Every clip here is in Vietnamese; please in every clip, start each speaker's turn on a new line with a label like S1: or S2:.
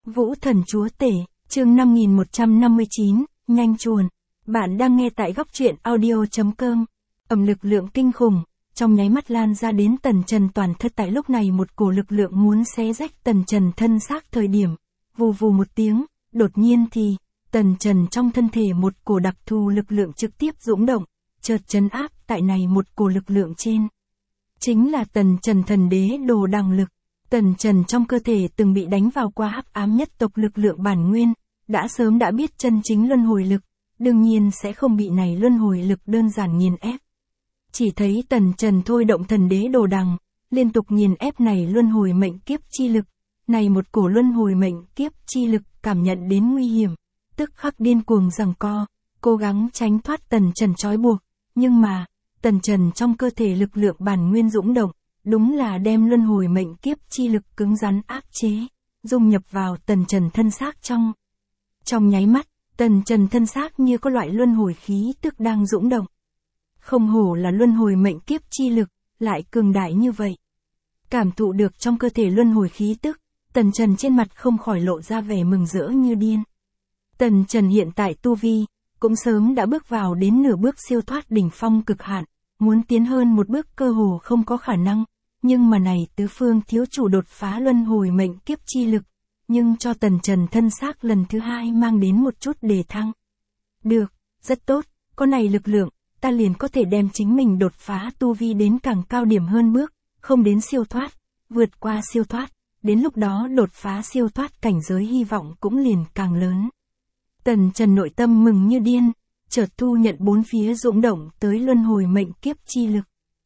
S1: Vũ Thần Chúa Tể, chương 5159, nhanh chuồn. Bạn đang nghe tại góc truyện audio.com. Lực lượng kinh khủng, trong nháy mắt lan ra đến Tần Trần toàn thân. Tại lúc này một cổ lực lượng muốn xé rách Tần Trần thân xác thời điểm. Vù vù một tiếng, đột nhiên thì, Tần Trần trong thân thể một cổ đặc thù lực lượng trực tiếp dũng động, chợt trấn áp tại này một cổ lực lượng trên. Chính là Tần Trần thần đế đồ đằng lực. Tần Trần trong cơ thể từng bị đánh vào qua hắc ám nhất tộc lực lượng bản nguyên, đã sớm đã biết chân chính luân hồi lực, đương nhiên sẽ không bị này luân hồi lực đơn giản nghiền ép. Chỉ thấy Tần Trần thôi động thần đế đồ đằng, liên tục nghiền ép này luân hồi mệnh kiếp chi lực, này một cổ luân hồi mệnh kiếp chi lực cảm nhận đến nguy hiểm, tức khắc điên cuồng giằng co, cố gắng tránh thoát Tần Trần trói buộc, nhưng mà, Tần Trần trong cơ thể lực lượng bản nguyên dũng động, đúng là đem luân hồi mệnh kiếp chi lực cứng rắn áp chế, dung nhập vào Tần Trần thân xác trong. Trong nháy mắt, Tần Trần thân xác như có loại luân hồi khí tức đang dũng động. Không hổ là luân hồi mệnh kiếp chi lực, lại cường đại như vậy. Cảm thụ được trong cơ thể luân hồi khí tức, Tần Trần trên mặt không khỏi lộ ra vẻ mừng rỡ như điên. Tần Trần hiện tại tu vi, cũng sớm đã bước vào đến nửa bước siêu thoát đỉnh phong cực hạn, muốn tiến hơn một bước cơ hồ không có khả năng, nhưng mà này tứ phương thiếu chủ đột phá luân hồi mệnh kiếp chi lực, nhưng cho Tần Trần thân xác lần thứ hai mang đến một chút đề thăng. Được, rất tốt, có này lực lượng, ta liền có thể đem chính mình đột phá tu vi đến càng cao điểm hơn bước, không đến siêu thoát, vượt qua siêu thoát, đến lúc đó đột phá siêu thoát cảnh giới hy vọng cũng liền càng lớn. Tần Trần nội tâm mừng như điên, chợt thu nhận bốn phía dũng động tới luân hồi mệnh kiếp chi lực.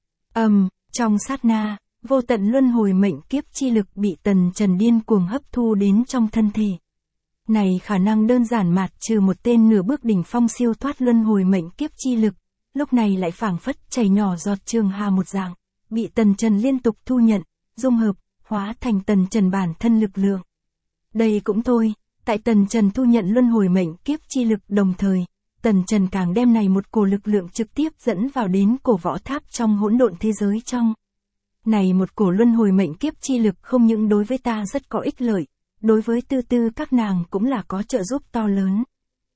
S1: Trong sát na, vô tận luân hồi mệnh kiếp chi lực bị Tần Trần điên cuồng hấp thu đến trong thân thể. Này khả năng đơn giản mạt trừ một tên nửa bước đỉnh phong siêu thoát luân hồi mệnh kiếp chi lực, lúc này lại phảng phất chảy nhỏ giọt trường hà một dạng, bị Tần Trần liên tục thu nhận, dung hợp, hóa thành Tần Trần bản thân lực lượng. Đây cũng thôi, tại Tần Trần thu nhận luân hồi mệnh kiếp chi lực đồng thời, Tần Trần càng đem này một cổ lực lượng trực tiếp dẫn vào đến cổ võ tháp trong hỗn độn thế giới trong. Này một cổ luân hồi mệnh kiếp chi lực không những đối với ta rất có ích lợi, đối với tư tư các nàng cũng là có trợ giúp to lớn.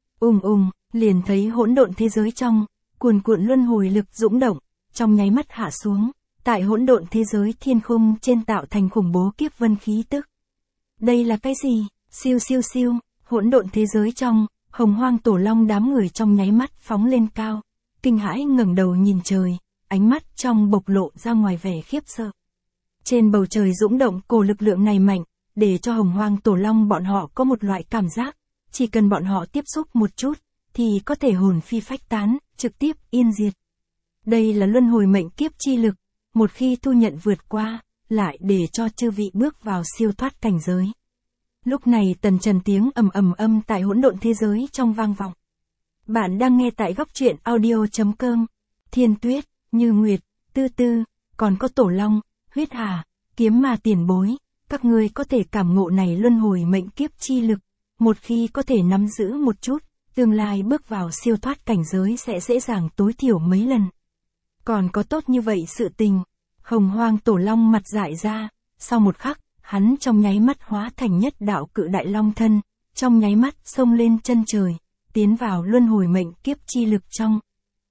S1: Liền thấy hỗn độn thế giới trong, cuồn cuộn luân hồi lực dũng động, trong nháy mắt hạ xuống, tại hỗn độn thế giới thiên khung trên tạo thành khủng bố kiếp vân khí tức. Đây là cái gì? Siêu siêu siêu, hỗn độn thế giới trong, Hồng Hoang Tổ Long đám người trong nháy mắt phóng lên cao, kinh hãi ngẩng đầu nhìn trời, ánh mắt trong bộc lộ ra ngoài vẻ khiếp sợ. Trên bầu trời dũng động cổ lực lượng này mạnh, để cho Hồng Hoang Tổ Long bọn họ có một loại cảm giác, chỉ cần bọn họ tiếp xúc một chút, thì có thể hồn phi phách tán, trực tiếp yên diệt. Đây là luân hồi mệnh kiếp chi lực, một khi thu nhận vượt qua, lại để cho chư vị bước vào siêu thoát cảnh giới. Lúc này Tần Trần tiếng ầm tại hỗn độn thế giới trong vang vọng. Bạn đang nghe tại góc truyện audio.com. Thiên Tuyết, Như Nguyệt, Tư Tư, còn có Tổ Long, Huyết Hà, Kiếm Ma tiền bối, các ngươi có thể cảm ngộ này luân hồi mệnh kiếp chi lực, một khi có thể nắm giữ một chút, tương lai bước vào siêu thoát cảnh giới sẽ dễ dàng tối thiểu mấy lần. Còn có tốt như vậy sự tình. Hồng Hoang Tổ Long mặt dại ra, sau một khắc, hắn trong nháy mắt hóa thành nhất đạo cự đại long thân, trong nháy mắt xông lên chân trời, tiến vào luân hồi mệnh kiếp chi lực trong.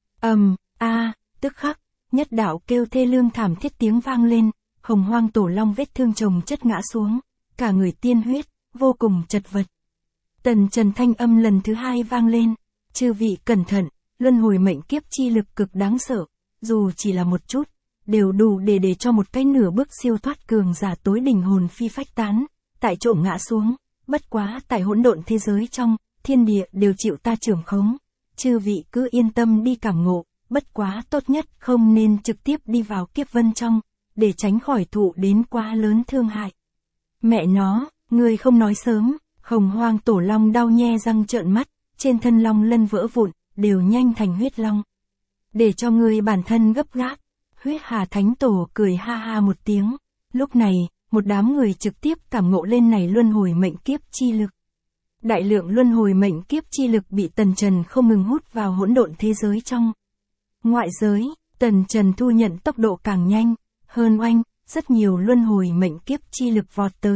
S1: Tức khắc, nhất đạo kêu thê lương thảm thiết tiếng vang lên, Hồng Hoang Tổ Long vết thương chồng chất ngã xuống, cả người tiên huyết, vô cùng chật vật. Tần Trần thanh âm lần thứ hai vang lên, chư vị cẩn thận, luân hồi mệnh kiếp chi lực cực đáng sợ, dù chỉ là một chút, đều đủ để cho một cái nửa bước siêu thoát cường giả tối đỉnh hồn phi phách tán, tại chỗ ngã xuống, bất quá tại hỗn độn thế giới trong, thiên địa đều chịu ta trưởng khống, chư vị cứ yên tâm đi cảm ngộ, bất quá tốt nhất không nên trực tiếp đi vào kiếp vân trong, để tránh khỏi thụ đến quá lớn thương hại. Mẹ nó, ngươi không nói sớm. Hồng Hoang Tổ Long đau nhe răng trợn mắt, trên thân long lân vỡ vụn, đều nhanh thành huyết long. Để cho ngươi bản thân gấp gáp. Huyết Hà Thánh Tổ cười ha ha một tiếng. Lúc này, một đám người trực tiếp cảm ngộ lên này luân hồi mệnh kiếp chi lực. Đại lượng luân hồi mệnh kiếp chi lực bị Tần Trần không ngừng hút vào hỗn độn thế giới trong. Ngoại giới, Tần Trần thu nhận tốc độ càng nhanh, hơn oanh, rất nhiều luân hồi mệnh kiếp chi lực vọt tới,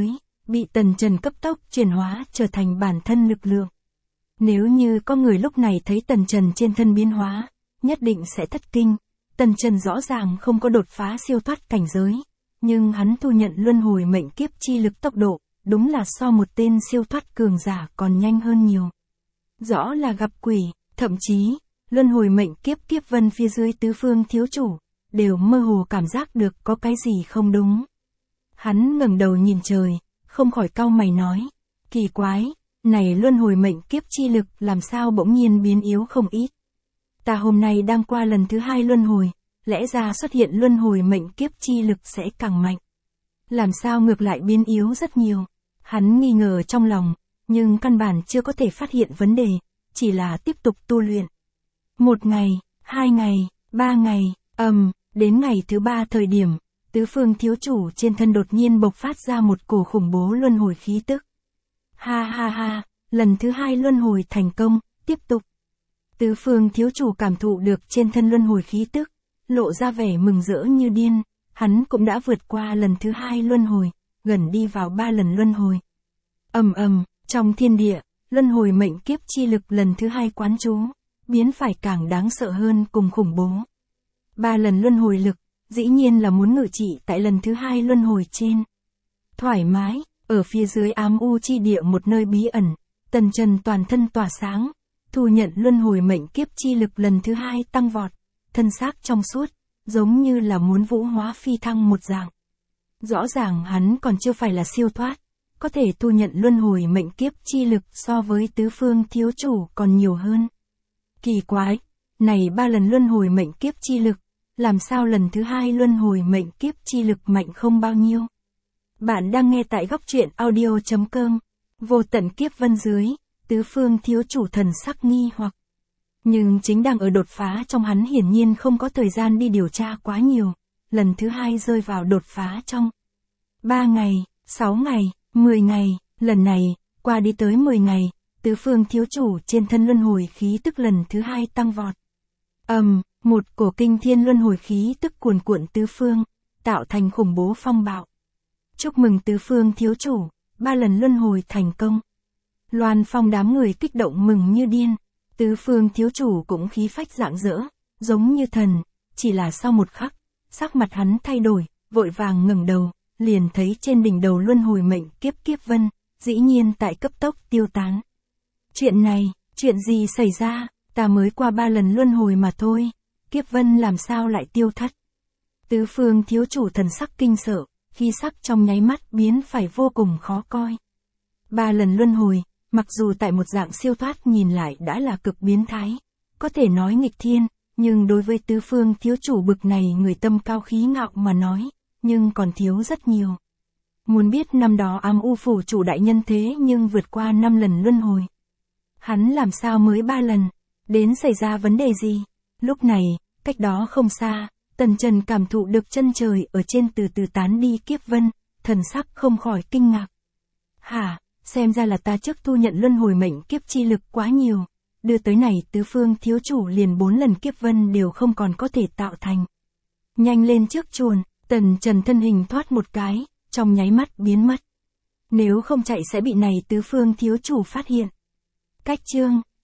S1: bị Tần Trần cấp tốc chuyển hóa trở thành bản thân lực lượng. Nếu như có người lúc này thấy Tần Trần trên thân biến hóa, nhất định sẽ thất kinh. Tần Trần rõ ràng không có đột phá siêu thoát cảnh giới, nhưng hắn thu nhận luân hồi mệnh kiếp chi lực tốc độ, đúng là so một tên siêu thoát cường giả còn nhanh hơn nhiều. Rõ là gặp quỷ, thậm chí, luân hồi mệnh kiếp kiếp vân phía dưới tứ phương thiếu chủ, đều mơ hồ cảm giác được có cái gì không đúng. Hắn ngẩng đầu nhìn trời, không khỏi cau mày nói, kỳ quái, này luân hồi mệnh kiếp chi lực làm sao bỗng nhiên biến yếu không ít. Ta hôm nay đang qua lần thứ 2 luân hồi, lẽ ra xuất hiện luân hồi mệnh kiếp chi lực sẽ càng mạnh. Làm sao ngược lại biến yếu rất nhiều. Hắn nghi ngờ trong lòng, nhưng căn bản chưa có thể phát hiện vấn đề, chỉ là tiếp tục tu luyện. 1 ngày, 2 ngày, 3 ngày, đến ngày thứ 3 thời điểm, tứ phương thiếu chủ trên thân đột nhiên bộc phát ra một cổ khủng bố luân hồi khí tức. Ha ha ha, lần thứ 2 luân hồi thành công, tiếp tục. Tứ phương thiếu chủ cảm thụ được trên thân luân hồi khí tức, lộ ra vẻ mừng rỡ như điên, hắn cũng đã vượt qua lần thứ 2 luân hồi, gần đi vào 3 lần luân hồi. Trong thiên địa, luân hồi mệnh kiếp chi lực lần thứ 2 quán trú, biến phải càng đáng sợ hơn cùng khủng bố. 3 lần luân hồi lực, dĩ nhiên là muốn ngự trị tại lần thứ 2 luân hồi trên. Thoải mái, ở phía dưới ám u chi địa một nơi bí ẩn, Tần Trần toàn thân tỏa sáng, thu nhận luân hồi mệnh kiếp chi lực lần thứ 2 tăng vọt, thân xác trong suốt, giống như là muốn vũ hóa phi thăng một dạng. Rõ ràng hắn còn chưa phải là siêu thoát, có thể thu nhận luân hồi mệnh kiếp chi lực so với tứ phương thiếu chủ còn nhiều hơn. Kỳ quái, này 3 lần luân hồi mệnh kiếp chi lực, làm sao lần thứ 2 luân hồi mệnh kiếp chi lực mạnh không bao nhiêu. Bạn đang nghe tại góc truyện audio.com, vô tận kiếp vân dưới, tứ phương thiếu chủ thần sắc nghi hoặc. Nhưng chính đang ở đột phá trong hắn hiển nhiên không có thời gian đi điều tra quá nhiều, lần thứ 2 rơi vào đột phá trong 3 ngày, 6 ngày, 10 ngày, lần này, qua đi tới 10 ngày, tứ phương thiếu chủ trên thân luân hồi khí tức lần thứ 2 tăng vọt. Một cổ kinh thiên luân hồi khí tức cuồn cuộn tứ phương, tạo thành khủng bố phong bạo. Chúc mừng tứ phương thiếu chủ, 3 lần luân hồi thành công. Loan Phong đám người kích động mừng như điên, tứ phương thiếu chủ cũng khí phách rạng rỡ, giống như thần, chỉ là sau một khắc, sắc mặt hắn thay đổi, vội vàng ngẩng đầu, liền thấy trên đỉnh đầu luân hồi mệnh kiếp kiếp vân, dĩ nhiên tại cấp tốc tiêu tán. Chuyện này, chuyện gì xảy ra, ta mới qua 3 lần luân hồi mà thôi, kiếp vân làm sao lại tiêu thất. Tứ phương thiếu chủ thần sắc kinh sợ, khi sắc trong nháy mắt biến phải vô cùng khó coi. 3 lần luân hồi, mặc dù tại một dạng siêu thoát nhìn lại đã là cực biến thái, có thể nói nghịch thiên, nhưng đối với tứ phương thiếu chủ bực này người tâm cao khí ngạo mà nói, nhưng còn thiếu rất nhiều. Muốn biết năm đó ám u phủ chủ đại nhân thế nhưng vượt qua 5 lần luân hồi. Hắn làm sao mới 3 lần, đến xảy ra vấn đề gì? Lúc này, cách đó không xa, Tần Trần cảm thụ được chân trời ở trên từ từ tán đi kiếp vân, thần sắc không khỏi kinh ngạc. Hả, xem ra là ta trước thu nhận luân hồi mệnh kiếp chi lực quá nhiều, đưa tới này tứ phương thiếu chủ liền 4 lần kiếp vân đều không còn có thể tạo thành. Nhanh lên trước chuồn, Tần Trần thân hình thoát một cái, trong nháy mắt biến mất. Nếu không chạy sẽ bị này tứ phương thiếu chủ phát hiện. Cách chương